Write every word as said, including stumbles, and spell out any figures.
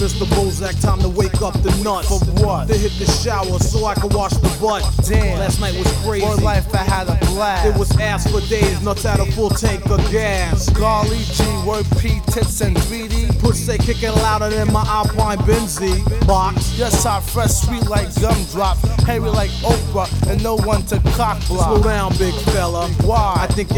Mister Bozak, time to wake up the nuts. For what? To hit the shower so I can wash the butt. Damn. Last night was crazy. One life I had a blast. It was ass for days, nuts had a full tank of gas. Golly G, word P, tits and three D. Pussy kicking louder than my Alpine Benzie box. Yes, I fresh, sweet like gumdrops, hairy like Oprah, and no one to cock block. Slow down, big fella. Why? I think